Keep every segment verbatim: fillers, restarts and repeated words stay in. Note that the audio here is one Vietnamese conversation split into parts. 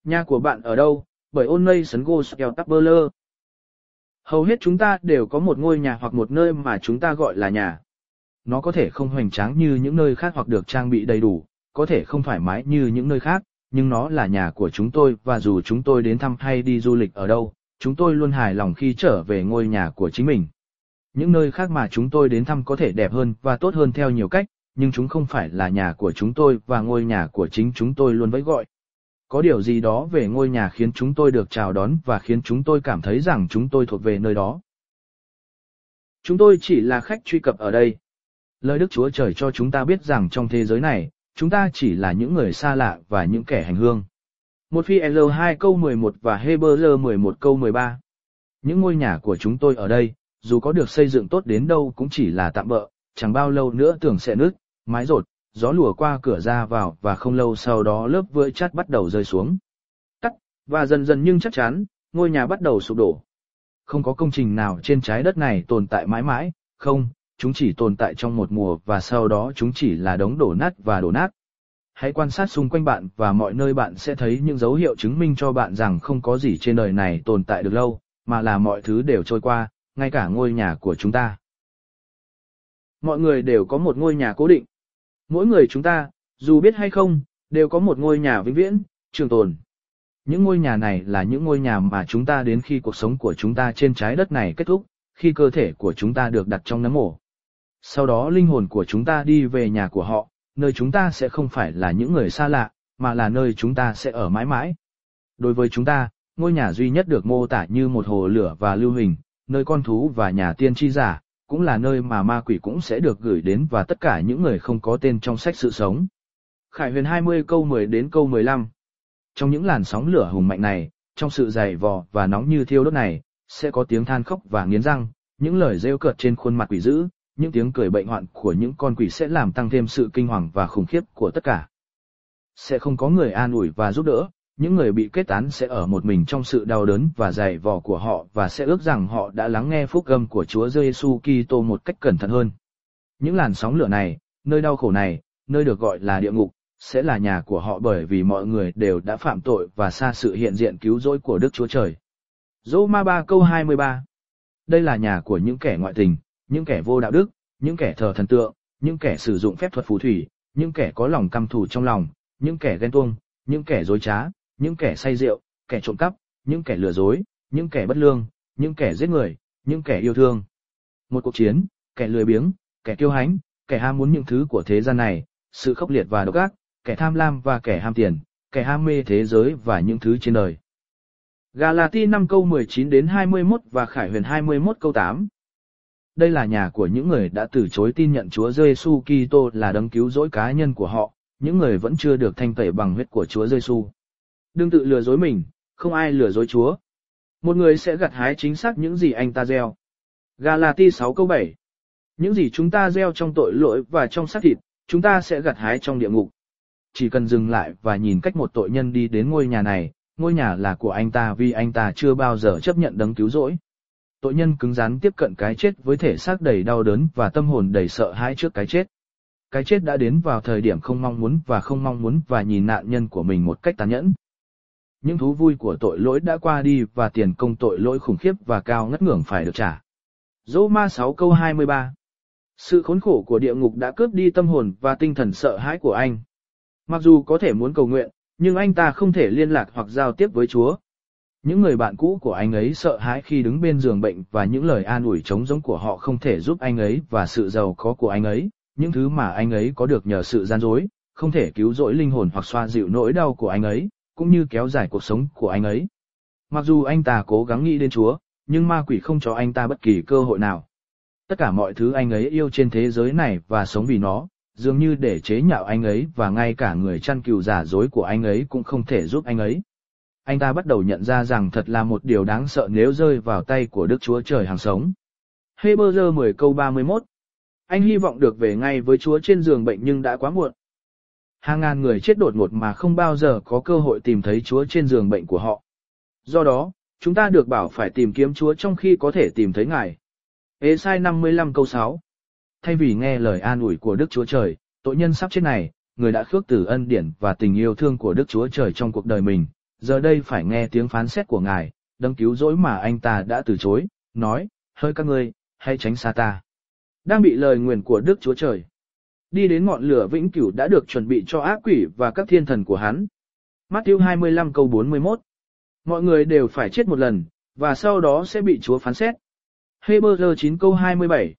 Nhà của bạn ở đâu? Bởi ôn nây sấn gô kèo tắp bơ lơ. Hầu hết chúng ta đều có một ngôi nhà hoặc một nơi mà chúng ta gọi là nhà. Nó có thể không hoành tráng như những nơi khác hoặc được trang bị đầy đủ, có thể không thoải mái như những nơi khác, nhưng nó là nhà của chúng tôi và dù chúng tôi đến thăm hay đi du lịch ở đâu, chúng tôi luôn hài lòng khi trở về ngôi nhà của chính mình. Những nơi khác mà chúng tôi đến thăm có thể đẹp hơn và tốt hơn theo nhiều cách, nhưng chúng không phải là nhà của chúng tôi và ngôi nhà của chính chúng tôi luôn vẫy gọi. Có điều gì đó về ngôi nhà khiến chúng tôi được chào đón và khiến chúng tôi cảm thấy rằng chúng tôi thuộc về nơi đó. Chúng tôi chỉ là khách truy cập ở đây. Lời Đức Chúa Trời cho chúng ta biết rằng trong thế giới này, chúng ta chỉ là những người xa lạ và những kẻ hành hương. Một Phi L hai câu mười một và Hebrew mười một câu mười ba. Những ngôi nhà của chúng tôi ở đây, dù có được xây dựng tốt đến đâu cũng chỉ là tạm bợ, chẳng bao lâu nữa tường sẽ nứt, mái rột, gió lùa qua cửa ra vào và không lâu sau đó lớp vữa chát bắt đầu rơi xuống. Tắt, và dần dần nhưng chắc chắn, ngôi nhà bắt đầu sụp đổ. Không có công trình nào trên trái đất này tồn tại mãi mãi, không, chúng chỉ tồn tại trong một mùa và sau đó chúng chỉ là đống đổ nát và đổ nát. Hãy quan sát xung quanh bạn và mọi nơi bạn sẽ thấy những dấu hiệu chứng minh cho bạn rằng không có gì trên đời này tồn tại được lâu, mà là mọi thứ đều trôi qua, ngay cả ngôi nhà của chúng ta. Mọi người đều có một ngôi nhà cố định. Mỗi người chúng ta, dù biết hay không, đều có một ngôi nhà vĩnh viễn, trường tồn. Những ngôi nhà này là những ngôi nhà mà chúng ta đến khi cuộc sống của chúng ta trên trái đất này kết thúc, khi cơ thể của chúng ta được đặt trong nấm mồ. Sau đó linh hồn của chúng ta đi về nhà của họ, nơi chúng ta sẽ không phải là những người xa lạ, mà là nơi chúng ta sẽ ở mãi mãi. Đối với chúng ta, ngôi nhà duy nhất được mô tả như một hồ lửa và lưu hình, nơi con thú và nhà tiên tri giả, cũng là nơi mà ma quỷ cũng sẽ được gửi đến và tất cả những người không có tên trong sách sự sống. Khải Huyền hai mươi câu mười đến câu mười lăm. Trong những làn sóng lửa hùng mạnh này, trong sự dày vò và nóng như thiêu đốt này, sẽ có tiếng than khóc và nghiến răng, những lời rêu cợt trên khuôn mặt quỷ dữ, những tiếng cười bệnh hoạn của những con quỷ sẽ làm tăng thêm sự kinh hoàng và khủng khiếp của tất cả. Sẽ không có người an ủi và giúp đỡ, những người bị kết tán sẽ ở một mình trong sự đau đớn và dày vò của họ và sẽ ước rằng họ đã lắng nghe phúc âm của Chúa Giêsu Kitô một cách cẩn thận hơn. Những làn sóng lửa này, nơi đau khổ này, nơi được gọi là địa ngục, sẽ là nhà của họ bởi vì mọi người đều đã phạm tội và xa sự hiện diện cứu rỗi của Đức Chúa Trời. Roma ba câu hai mươi ba. Đây là nhà của những kẻ ngoại tình, những kẻ vô đạo đức, những kẻ thờ thần tượng, những kẻ sử dụng phép thuật phù thủy, những kẻ có lòng căm thù trong lòng, những kẻ ghen tuông, những kẻ dối trá, những kẻ say rượu, kẻ trộm cắp, những kẻ lừa dối, những kẻ bất lương, những kẻ giết người, những kẻ yêu thương. Một cuộc chiến, kẻ lười biếng, kẻ kiêu hãnh, kẻ ham muốn những thứ của thế gian này, sự khốc liệt và độc ác, kẻ tham lam và kẻ ham tiền, kẻ ham mê thế giới và những thứ trên đời. Galati năm câu mười chín đến hai mươi mốt và Khải Huyền hai mươi mốt câu tám. Đây là nhà của những người đã từ chối tin nhận Chúa Giêsu Kitô là đấng cứu rỗi cá nhân của họ, những người vẫn chưa được thanh tẩy bằng huyết của Chúa Giêsu. Đừng tự lừa dối mình, không ai lừa dối Chúa. Một người sẽ gặt hái chính xác những gì anh ta gieo. Galati sáu câu bảy. Những gì chúng ta gieo trong tội lỗi và trong xác thịt, chúng ta sẽ gặt hái trong địa ngục. Chỉ cần dừng lại và nhìn cách một tội nhân đi đến ngôi nhà này, ngôi nhà là của anh ta vì anh ta chưa bao giờ chấp nhận đấng cứu rỗi. Tội nhân cứng rắn tiếp cận cái chết với thể xác đầy đau đớn và tâm hồn đầy sợ hãi trước cái chết. Cái chết đã đến vào thời điểm không mong muốn và không mong muốn và nhìn nạn nhân của mình một cách tàn nhẫn. Những thú vui của tội lỗi đã qua đi và tiền công tội lỗi khủng khiếp và cao ngất ngưỡng phải được trả. Roma sáu câu hai mươi ba. Sự khốn khổ của địa ngục đã cướp đi tâm hồn và tinh thần sợ hãi của anh. Mặc dù có thể muốn cầu nguyện, nhưng anh ta không thể liên lạc hoặc giao tiếp với Chúa. Những người bạn cũ của anh ấy sợ hãi khi đứng bên giường bệnh và những lời an ủi trống rỗng của họ không thể giúp anh ấy và sự giàu có của anh ấy, những thứ mà anh ấy có được nhờ sự gian dối, không thể cứu rỗi linh hồn hoặc xoa dịu nỗi đau của anh ấy, cũng như kéo dài cuộc sống của anh ấy. Mặc dù anh ta cố gắng nghĩ đến Chúa, nhưng ma quỷ không cho anh ta bất kỳ cơ hội nào. Tất cả mọi thứ anh ấy yêu trên thế giới này và sống vì nó, dường như để chế nhạo anh ấy và ngay cả người chăn cừu giả dối của anh ấy cũng không thể giúp anh ấy. Anh ta bắt đầu nhận ra rằng thật là một điều đáng sợ nếu rơi vào tay của Đức Chúa Trời hàng sống. Hebrew mười câu ba mươi mốt. Anh hy vọng được về ngay với Chúa trên giường bệnh nhưng đã quá muộn. Hàng ngàn người chết đột ngột mà không bao giờ có cơ hội tìm thấy Chúa trên giường bệnh của họ. Do đó, chúng ta được bảo phải tìm kiếm Chúa trong khi có thể tìm thấy Ngài. Ê-sai năm mươi lăm câu sáu. Thay vì nghe lời an ủi của Đức Chúa Trời, tội nhân sắp chết này, người đã khước từ ân điển và tình yêu thương của Đức Chúa Trời trong cuộc đời mình, giờ đây phải nghe tiếng phán xét của ngài, đấng cứu rỗi mà anh ta đã từ chối, nói, hỡi các ngươi, hãy tránh xa ta. Đang bị lời nguyền của Đức Chúa Trời. Đi đến ngọn lửa vĩnh cửu đã được chuẩn bị cho ác quỷ và các thiên thần của hắn. Matthew hai mươi lăm câu bốn mươi mốt. Mọi người đều phải chết một lần, và sau đó sẽ bị Chúa phán xét. Hebrew chín câu hai mươi bảy.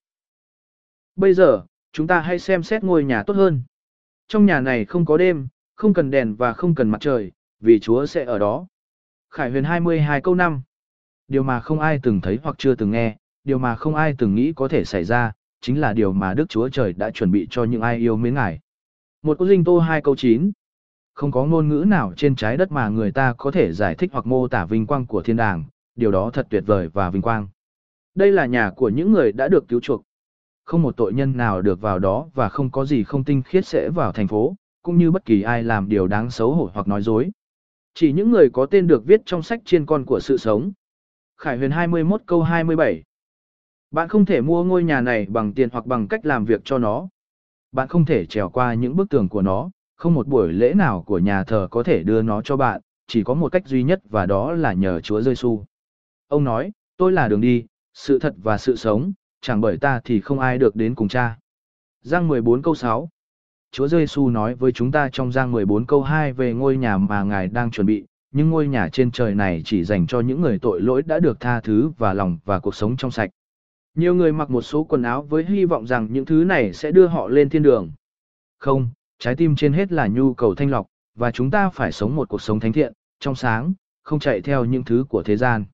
Bây giờ, chúng ta hãy xem xét ngôi nhà tốt hơn. Trong nhà này không có đêm, không cần đèn và không cần mặt trời, vì Chúa sẽ ở đó. Khải Huyền hai mươi hai câu năm. Điều mà không ai từng thấy hoặc chưa từng nghe, điều mà không ai từng nghĩ có thể xảy ra, chính là điều mà Đức Chúa Trời đã chuẩn bị cho những ai yêu mến Ngài. Một Cô Dinh Tô hai câu chín. Không có ngôn ngữ nào trên trái đất mà người ta có thể giải thích hoặc mô tả vinh quang của thiên đàng, điều đó thật tuyệt vời và vinh quang. Đây là nhà của những người đã được cứu chuộc. Không một tội nhân nào được vào đó và không có gì không tinh khiết sẽ vào thành phố, cũng như bất kỳ ai làm điều đáng xấu hổ hoặc nói dối. Chỉ những người có tên được viết trong sách chiên con của sự sống. Khải Huyền hai mươi mốt câu hai mươi bảy. Bạn không thể mua ngôi nhà này bằng tiền hoặc bằng cách làm việc cho nó. Bạn không thể trèo qua những bức tường của nó, không một buổi lễ nào của nhà thờ có thể đưa nó cho bạn, chỉ có một cách duy nhất và đó là nhờ Chúa Giêsu. Ông nói, tôi là đường đi, sự thật và sự sống, chẳng bởi ta thì không ai được đến cùng Cha. Giăng mười bốn câu sáu. Chúa Giêsu nói với chúng ta trong Giăng mười bốn câu hai về ngôi nhà mà Ngài đang chuẩn bị, nhưng ngôi nhà trên trời này chỉ dành cho những người tội lỗi đã được tha thứ và lòng và cuộc sống trong sạch. Nhiều người mặc một số quần áo với hy vọng rằng những thứ này sẽ đưa họ lên thiên đường. Không, trái tim trên hết là nhu cầu thanh lọc, và chúng ta phải sống một cuộc sống thánh thiện, trong sáng, không chạy theo những thứ của thế gian.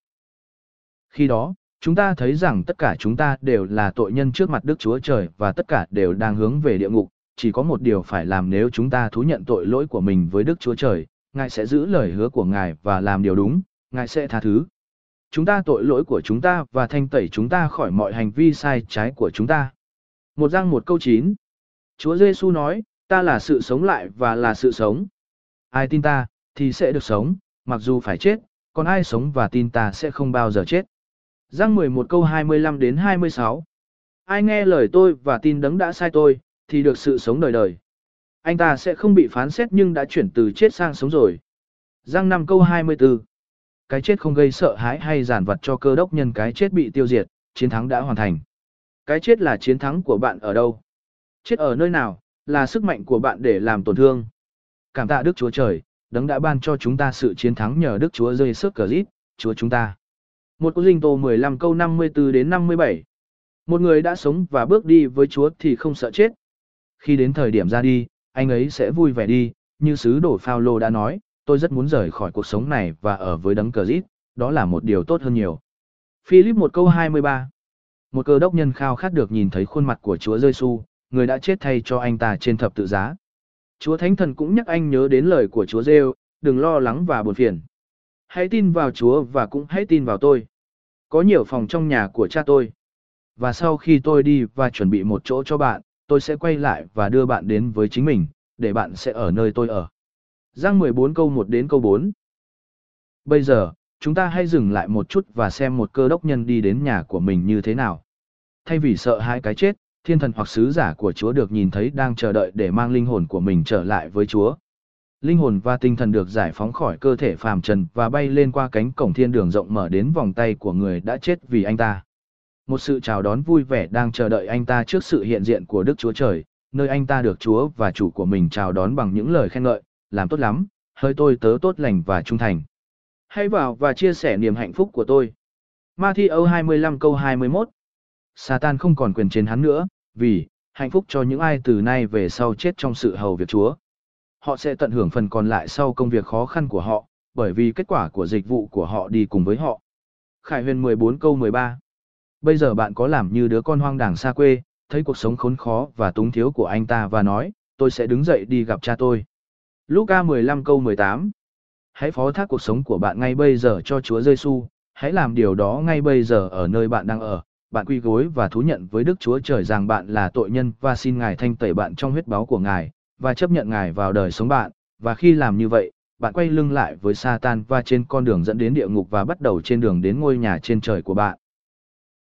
Khi đó, chúng ta thấy rằng tất cả chúng ta đều là tội nhân trước mặt Đức Chúa Trời và tất cả đều đang hướng về địa ngục. Chỉ có một điều phải làm nếu chúng ta thú nhận tội lỗi của mình với Đức Chúa Trời, Ngài sẽ giữ lời hứa của Ngài và làm điều đúng, Ngài sẽ tha thứ chúng ta tội lỗi của chúng ta và thanh tẩy chúng ta khỏi mọi hành vi sai trái của chúng ta. Một Giăng một câu chín. Chúa Giêsu nói, ta là sự sống lại và là sự sống. Ai tin ta, thì sẽ được sống, mặc dù phải chết, còn ai sống và tin ta sẽ không bao giờ chết. Giăng mười một câu hai mươi lăm đến hai mươi sáu. Ai nghe lời tôi và tin đấng đã sai tôi, thì được sự sống đời đời. Anh ta sẽ không bị phán xét nhưng đã chuyển từ chết sang sống rồi. Giăng năm câu hai mươi tư. Cái chết không gây sợ hãi hay giàn vật cho cơ đốc nhân, cái chết bị tiêu diệt, chiến thắng đã hoàn thành. Cái chết là chiến thắng của bạn ở đâu? Chết ở nơi nào, là sức mạnh của bạn để làm tổn thương. Cảm tạ Đức Chúa Trời, đấng đã ban cho chúng ta sự chiến thắng nhờ Đức Chúa Giêsu Christ, Chúa chúng ta. Một Cô Dinh Tô mười lăm câu năm mươi tư đến năm mươi bảy. Một người đã sống và bước đi với Chúa thì không sợ chết. Khi đến thời điểm ra đi, anh ấy sẽ vui vẻ đi, như sứ đồ Phao-lô đã nói, tôi rất muốn rời khỏi cuộc sống này và ở với đấng Christ, đó là một điều tốt hơn nhiều. Philip một câu hai mươi ba. Một cơ đốc nhân khao khát được nhìn thấy khuôn mặt của Chúa Giêsu, người đã chết thay cho anh ta trên thập tự giá. Chúa Thánh Thần cũng nhắc anh nhớ đến lời của Chúa Giêsu, đừng lo lắng và buồn phiền. Hãy tin vào Chúa và cũng hãy tin vào tôi. Có nhiều phòng trong nhà của cha tôi. Và sau khi tôi đi và chuẩn bị một chỗ cho bạn, tôi sẽ quay lại và đưa bạn đến với chính mình, để bạn sẽ ở nơi tôi ở. Giăng mười bốn câu một đến câu bốn. Bây giờ, chúng ta hãy dừng lại một chút và xem một cơ đốc nhân đi đến nhà của mình như thế nào. Thay vì sợ hãi cái chết, thiên thần hoặc sứ giả của Chúa được nhìn thấy đang chờ đợi để mang linh hồn của mình trở lại với Chúa. Linh hồn và tinh thần được giải phóng khỏi cơ thể phàm trần và bay lên qua cánh cổng thiên đường rộng mở đến vòng tay của người đã chết vì anh ta. Một sự chào đón vui vẻ đang chờ đợi anh ta trước sự hiện diện của Đức Chúa Trời, nơi anh ta được Chúa và chủ của mình chào đón bằng những lời khen ngợi, làm tốt lắm, hỡi tôi tớ tốt lành và trung thành. Hãy vào và chia sẻ niềm hạnh phúc của tôi. Ma-thi-ơ hai mươi lăm câu hai mươi mốt. Satan không còn quyền trên hắn nữa, vì hạnh phúc cho những ai từ nay về sau chết trong sự hầu việc Chúa. Họ sẽ tận hưởng phần còn lại sau công việc khó khăn của họ, bởi vì kết quả của dịch vụ của họ đi cùng với họ. Khải Huyền mười bốn câu mười ba. Bây giờ bạn có làm như đứa con hoang đàng xa quê, thấy cuộc sống khốn khó và túng thiếu của anh ta và nói, tôi sẽ đứng dậy đi gặp cha tôi. Luca mười lăm câu mười tám. Hãy phó thác cuộc sống của bạn ngay bây giờ cho Chúa Giêsu, hãy làm điều đó ngay bây giờ ở nơi bạn đang ở. Bạn quy gối và thú nhận với Đức Chúa Trời rằng bạn là tội nhân và xin Ngài thanh tẩy bạn trong huyết báu của Ngài, và chấp nhận Ngài vào đời sống bạn, và khi làm như vậy, bạn quay lưng lại với Satan và trên con đường dẫn đến địa ngục và bắt đầu trên đường đến ngôi nhà trên trời của bạn.